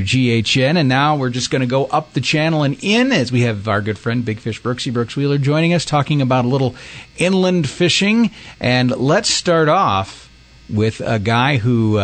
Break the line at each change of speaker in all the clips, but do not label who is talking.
WGHN. And now we're just going to go up the channel and in as we have our good friend Big Fish Brooksy Brooks Wheeler joining us, talking about a little inland fishing. And let's start off with a guy who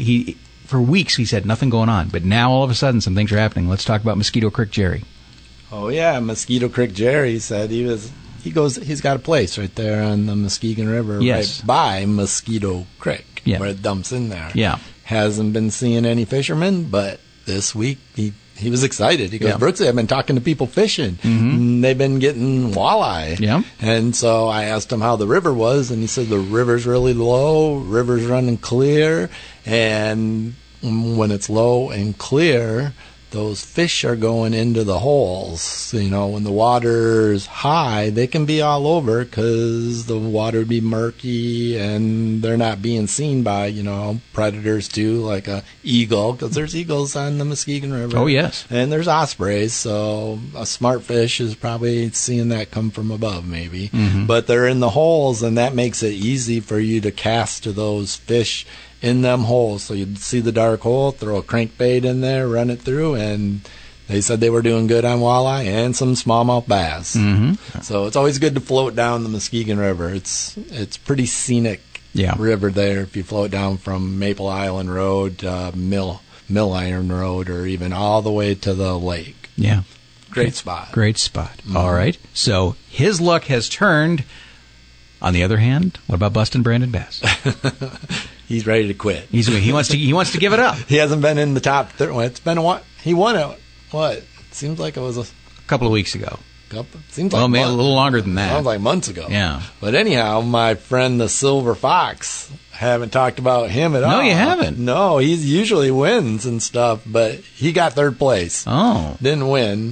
for weeks he said nothing going on, but now all of a sudden some things are happening. Let's talk about Mosquito Creek Jerry.
Oh yeah, Mosquito Creek Jerry said he's got a place right there on the Muskegon River,
yes,
right by Mosquito Creek,
yeah,
where it dumps in there.
Yeah.
Hasn't been seeing any fishermen, but this week he was excited. He goes, Brooksy, I've been talking to people fishing. Mm-hmm. They've been getting walleye.
Yeah.
And so I asked him how the river was, and he said the river's really low, river's running clear, and when it's low and clear, those fish are going into the holes. You know, when the water's high, they can be all over because the water be murky and they're not being seen by, you know, predators too, like a eagle, because there's eagles on the Muskegon River.
Oh, yes.
And there's ospreys, so a smart fish is probably seeing that come from above, maybe. Mm-hmm. But they're in the holes, and that makes it easy for you to cast to those fish in them holes. So you'd see the dark hole, throw a crankbait in there, run it through, and they said they were doing good on walleye and some smallmouth bass. Mm-hmm. So it's always good to float down the Muskegon River. It's pretty scenic river there if you float down from Maple Island Road, Mill Iron Road, or even all the way to the lake.
Yeah.
Great spot.
Great spot. Mm-hmm. All right. So his luck has turned. On the other hand, what about busting Brandon Bass?
He's ready to quit.
He wants to give it up.
He hasn't been in the top 30. It's been a while. He won it. What? It seems like it was a
couple of weeks ago.
Seems like
maybe a little longer than that.
Sounds like months ago.
Yeah.
But anyhow, my friend the Silver Fox, haven't talked about him at all.
No, you haven't.
No, he usually wins and stuff, but he got third place.
Oh.
Didn't win.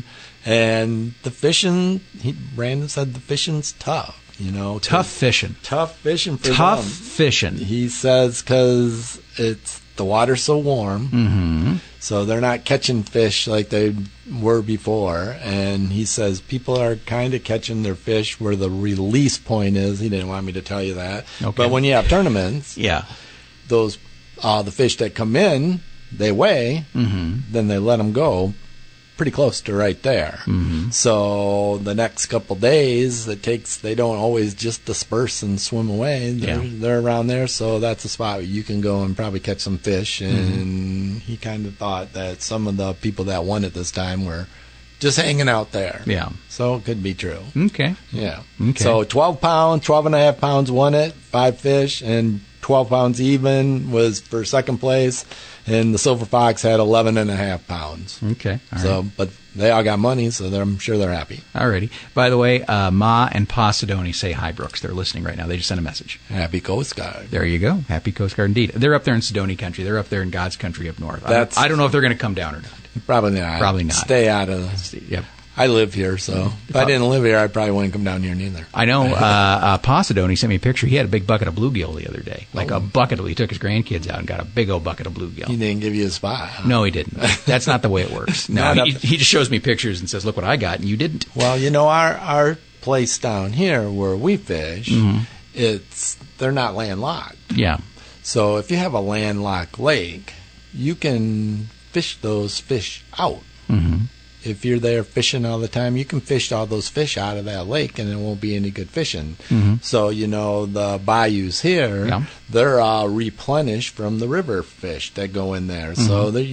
And the fishing, Brandon said the fishing's tough. You know,
tough fishing for
them.
Fishing.
He says because the water's so warm, mm-hmm. so they're not catching fish like they were before. And he says people are kind of catching their fish where the release point is. He didn't want me to tell you that, okay. But when you have tournaments, those the fish that come in, they weigh, mm-hmm. then they let them go. Pretty close to right there. Mm-hmm. So the next couple days, they don't always just disperse and swim away. They're around there, so that's a spot where you can go and probably catch some fish. And mm-hmm. he kind of thought that some of the people that won it this time were just hanging out there. Yeah. So it could be true.
Okay.
Yeah.
Okay.
So 12 and a half pounds won it, 5 fish, and 12 pounds even was for second place. And the Silver Fox had 11 and a half pounds.
Okay. All
so,
right.
But they all got money, so I'm sure they're happy.
Alrighty. By the way, Ma and Pa Sidoni say hi, Brooks. They're listening right now. They just sent a message.
Happy Coast Guard.
There you go. Happy Coast Guard indeed. They're up there in Sidoni country. They're up there in God's country up north. I don't know if they're going to come down or not.
Probably not.
Probably not.
Stay out of.
Yep.
I live here, so if I didn't live here, I probably wouldn't come down here neither.
I know Pa Sidoni sent me a picture. He had a big bucket of bluegill the other day. Like a bucket. He took his grandkids out and got a big old bucket of bluegill.
He didn't give you a spot. Huh?
No, he didn't. That's not the way it works. No, he just shows me pictures and says, look what I got, and you didn't.
Well, you know, our place down here where we fish, mm-hmm. They're not landlocked.
Yeah.
So if you have a landlocked lake, you can fish those fish out. Mm-hmm. If you're there fishing all the time, you can fish all those fish out of that lake, and it won't be any good fishing. Mm-hmm. So, you know, the bayous here, they're all replenished from the river fish that go in there. Mm-hmm. So that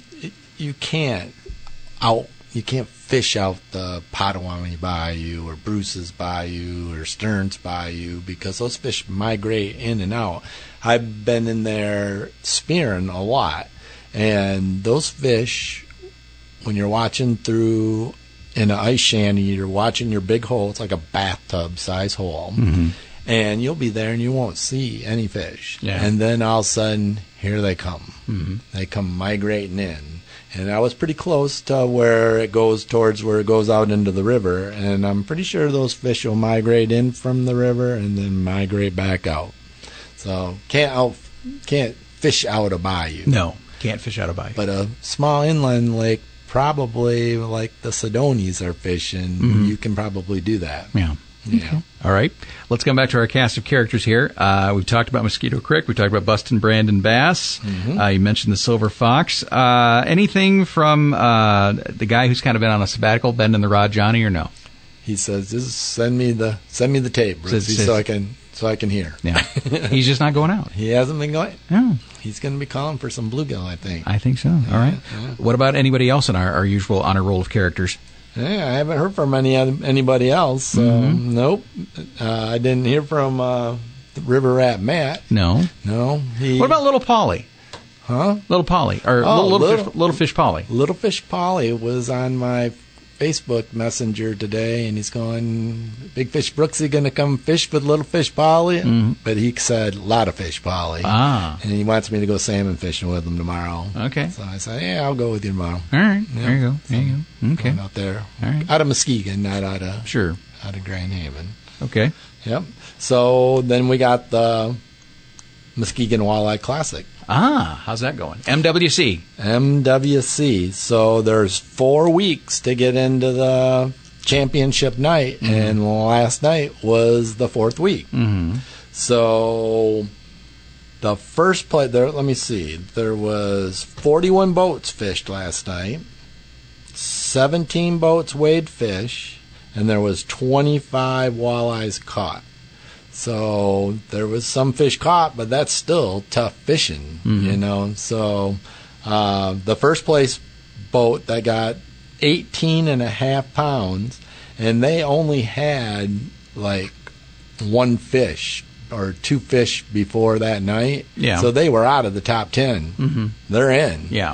you can't fish out the Potawatomi Bayou or Bruce's Bayou or Stearns Bayou because those fish migrate in and out. I've been in there spearing a lot, and those fish, when you're watching through in an ice shanty, you're watching your big hole. It's like a bathtub size hole. Mm-hmm. And you'll be there and you won't see any fish. Yeah. And then all of a sudden, here they come. Mm-hmm. They come migrating in. And I was pretty close to where it goes out into the river. And I'm pretty sure those fish will migrate in from the river and then migrate back out. So can't fish out a bayou.
No, can't fish out a bayou.
But a small inland lake, probably like the Sidonis are fishing, mm-hmm. you can probably do that.
Yeah.
Yeah.
All right. Let's come back to our cast of characters here. We've talked about Mosquito Creek. We talked about Bustin' Brandon Bass. You mentioned the Silver Fox. Anything from the guy who's kind of been on a sabbatical, bending the rod, Johnny, or no?
He says, "Just send me the tape, Brooksy, so I can hear."
Yeah. He's just not going out.
He hasn't been going.
No.
He's going to be calling for some bluegill, I think.
I think so. All right.
Yeah.
What about anybody else in our usual honor roll of characters?
Yeah, I haven't heard from anybody else. Nope. I didn't hear from River Rat Matt.
No.
What
about Little Polly?
Huh?
Little Polly. Or Little Fish Polly.
Little Fish Polly was on my Facebook Messenger today, and he's going, Big Fish Brooksy going to come fish with Little Fish Polly? But he said, lot of fish, Polly. And he wants me to go salmon fishing with him tomorrow.
Okay.
So I said, yeah, I'll go with you tomorrow.
All right.
Yeah.
There you go. Okay.
Going out there.
All right.
Out of Muskegon, not out of Grand Haven.
Okay.
Yep. So then we got the Muskegon Walleye Classic.
How's that going?
MWC. So there's 4 weeks to get into the championship night, and last night was the 4th week. So the first play there, let me see, there was 41 boats fished last night, 17 boats weighed fish, and there was 25 walleyes caught. So there was some fish caught, but that's still tough fishing, you know. So the first place boat that got 18.5 pounds, and they only had like 1 fish or 2 fish before that night.
Yeah.
So they were out of the top 10. They're in.
Yeah.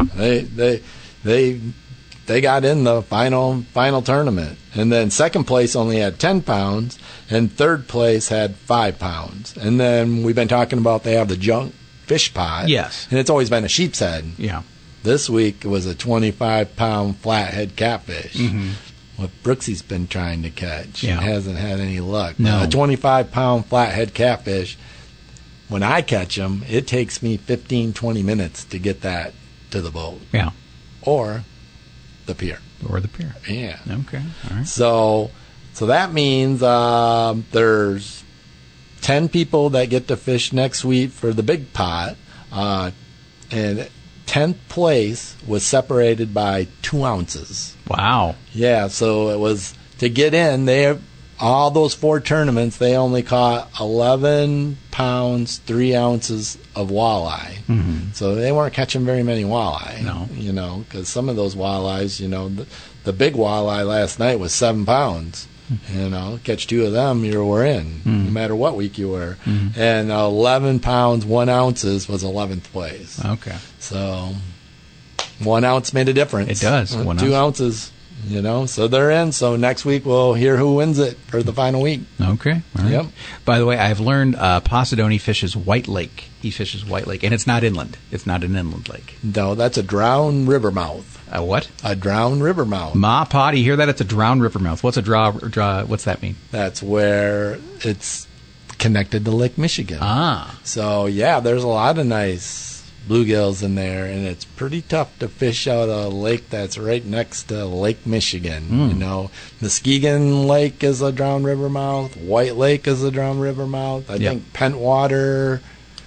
They got in the final tournament. And then second place only had 10 pounds, and third place had 5 pounds. And then we've been talking about they have the junk fish pot.
Yes.
And it's always been a sheep's head.
Yeah.
This week it was a 25-pound flathead catfish. What Brooksy's been trying to catch.
Yeah.
Hasn't had any luck.
No.
A 25-pound flathead catfish, when I catch them, it takes me 15-20 minutes to get that to the boat.
Yeah.
Or the pier. Yeah.
Okay. All right.
So that means there's 10 people that get to fish next week for the big pot, and 10th place was separated by 2 ounces.
Wow.
Yeah, so it was to get in. All those 4 tournaments, they only caught 11 pounds 3 ounces of walleye. So they weren't catching very many walleye.
No.
You know, because some of those walleyes, you know, the big walleye last night was 7 pounds. You know, catch 2 of them, you were in, no matter what week you were. And 11 pounds 1 ounces was 11th place.
Okay.
So 1 ounce made a difference.
It does.
2 ounces. You know, so they're in. So next week we'll hear who wins it for the final week.
Okay. All right.
Yep.
By the way, I've learned Posidone fishes White Lake. He fishes White Lake, and it's not inland. It's not an inland lake.
No, that's a drowned river mouth.
A what?
A drowned river mouth.
Ma Pod, you hear that? It's a drowned river mouth. What's a draw? What's that mean?
That's where it's connected to Lake Michigan. So yeah, there's a lot of nice bluegills in there, and it's pretty tough to fish out a lake that's right next to Lake Michigan. You know, Muskegon Lake is a drowned river mouth. White Lake is a drowned river mouth. I think Pentwater.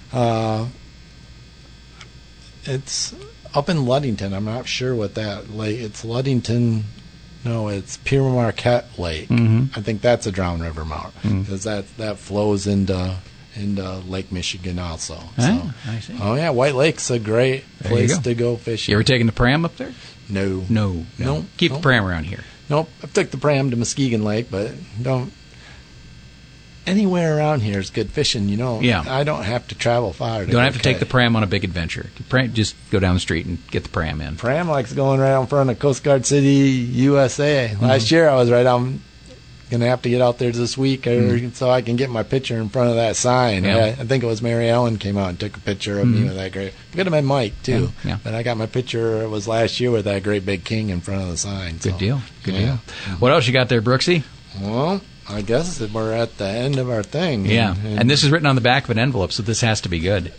It's up in Ludington. I'm not sure what that lake. It's Ludington. No, it's Pierre Marquette Lake. I think that's a drowned river mouth because that flows into Lake Michigan also.
I see.
Oh yeah, White Lake's a great place to go fishing.
You ever taken the pram up there?
No.
Keep the pram around here.
Nope. I've took the pram to Muskegon Lake, but don't. Anywhere around here is good fishing. You know.
Yeah.
I don't have to travel far.
Don't have to take the pram on a big adventure. Just go down the street and get the pram in.
Pram likes going right out in front of Coast Guard City, USA. Last year I was right on. Going to have to get out there this week so I can get my picture in front of that sign.
Yeah.
I think it was Mary Ellen came out and took a picture of me with that great. It could have been Mike too, but I got my picture. It was last year with that great big king in front of the sign.
Good deal. What else you got there, Brooksy?
Well, I guess we're at the end of our thing.
Yeah, and this is written on the back of an envelope, so this has to be good.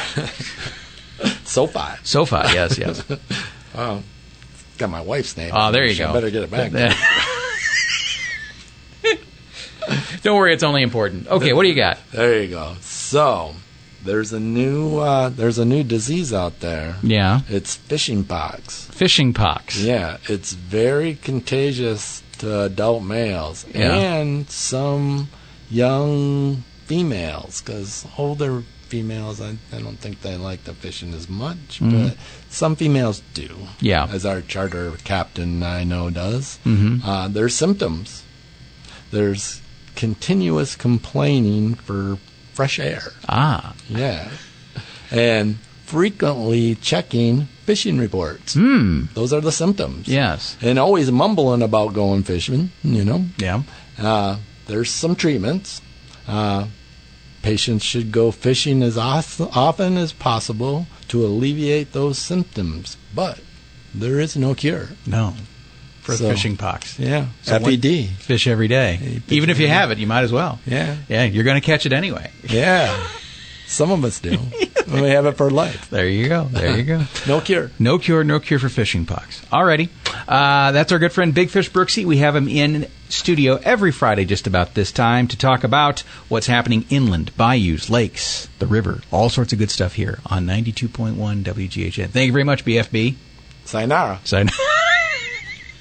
SoFi.
Yes.
Wow, got my wife's name.
Oh, there you go.
I better get it back.
Don't worry, it's only important. Okay, what do you got?
There you go. So, there's a new disease out there.
Yeah.
It's fishing pox.
Fishing pox.
Yeah, it's very contagious to adult males and some young females, because older females, I don't think they like the fishing as much, but some females do.
Yeah.
As our charter captain I know does.
Mm-hmm.
There's symptoms. There's continuous complaining for fresh air.
Ah.
Yeah. And frequently checking fishing reports. Those are the symptoms.
Yes.
And always mumbling about going fishing,
Yeah.
There's some treatments. Patients should go fishing as often as possible to alleviate those symptoms. But there is no cure.
No. For fishing pox.
Yeah.
So
FED.
Fish every day. Even if you have it, you might as well.
Yeah.
Yeah, you're going to catch it anyway.
Yeah. Some of us do. We have it for life.
There you go. There you go.
No cure.
No cure for fishing pox. Alrighty. That's our good friend Big Fish Brooksy. We have him in studio every Friday just about this time to talk about what's happening inland, bayous, lakes, the river, all sorts of good stuff here on 92.1 WGHN. Thank you very much, BFB.
Sayonara.
Sayonara.